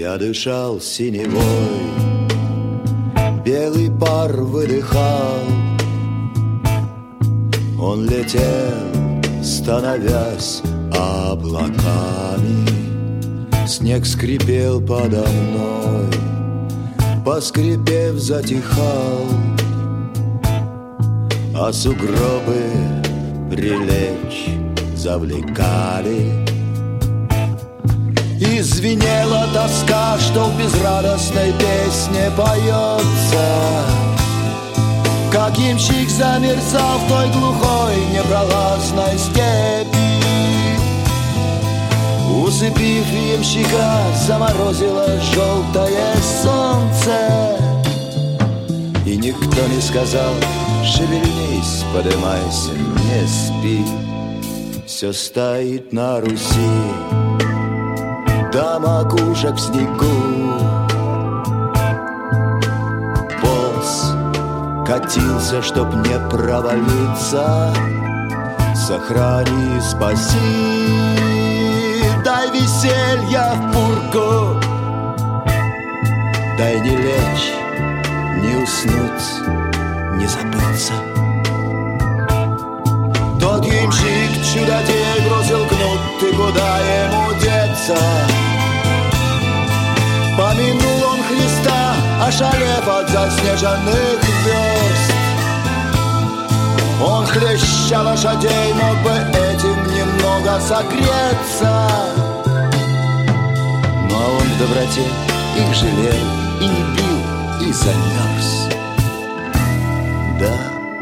Я дышал синевой, белый пар выдыхал. Он летел, становясь облаками. Снег скрипел подо мной, поскрипев, затихал. А сугробы прилечь завлекали. И звенела тоска, что в безрадостной песне поется. Как ямщик замерзал в той глухой непролазной степи. Усыпив ямщика, заморозило желтое солнце. И никто не сказал: шевельнись, подымайся, не спи. Все стоит на Руси до макушек в снегу. Полз, катился, чтоб не провалиться. Сохрани, спаси, дай веселья в пургу. Дай не лечь, не уснуть, не забыться. Тот ямщик чудодей бросил кнут, и куда ему деться? Помянул он Христа, ошалев от заснеженных верст. Он, хлеща лошадей, мог бы этим немного согреться. Но он в доброте их жалел и не бил, и замерз. Да.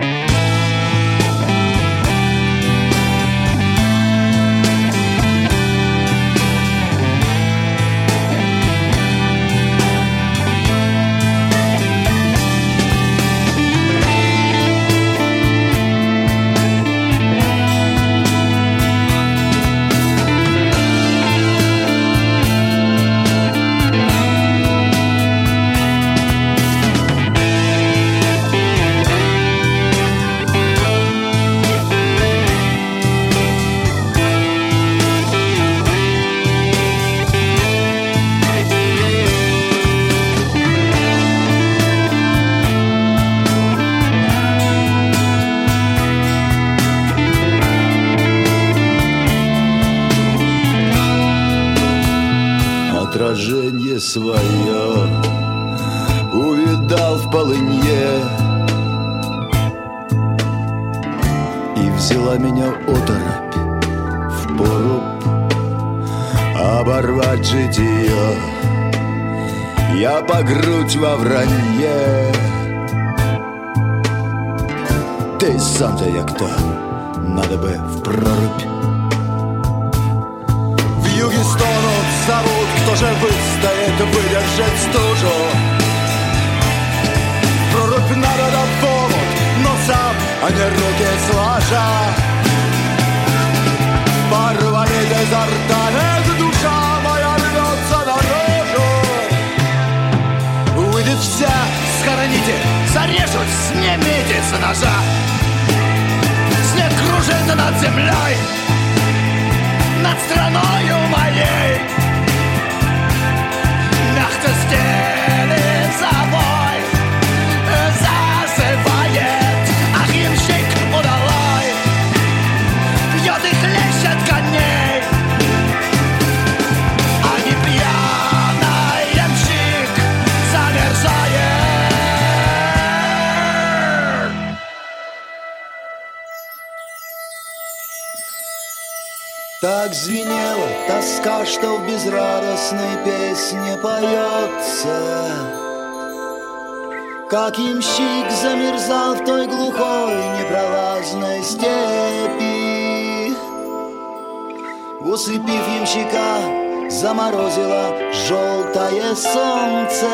Отражение свое увидал в полынье, и взяла меня оторопь впору оборвать житие. Я по грудь во вранье. Ты сам-то я кто? Надо бы в прорубь. В юге стонут, зовут, кто же выстоит, выдержать стужу. Прорубь надо до помут, но сам, а не руки сложа. Порвали изо рта, эта душа моя рвется наружу. Выйдет вся, схороните, зарежут, снимите с ножа. Снег кружится над землей, над страною моей. Мягко стелит собой, зазывает. Ах, ямщик удалой, пьет и хлещет коней. А не пьяный ямщик замерзает. Так звенела тоска, что в безрадостной песне поется. Как ямщик замерзал в той глухой непролазной степи. Усыпив ямщика, заморозило желтое солнце.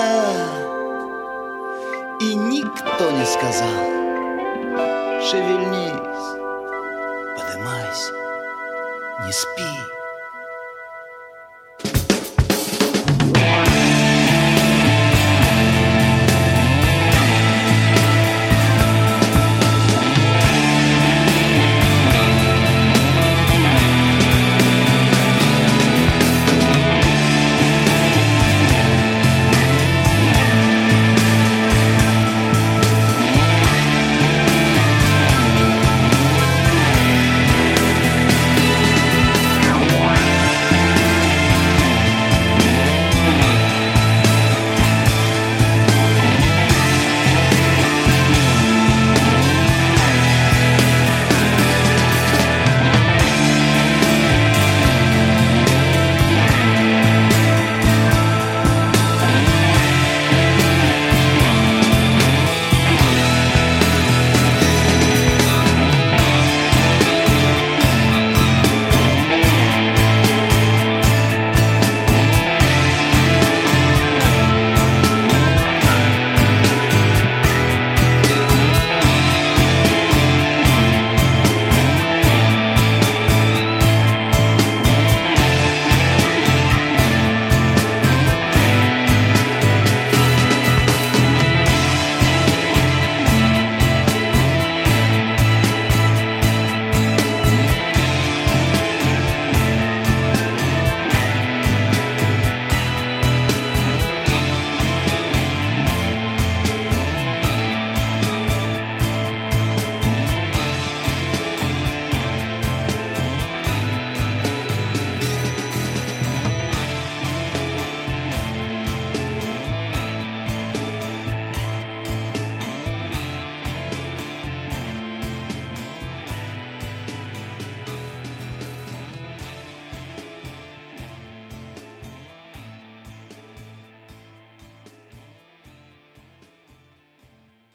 И никто не сказал: шевельнись, подымайся, не спи.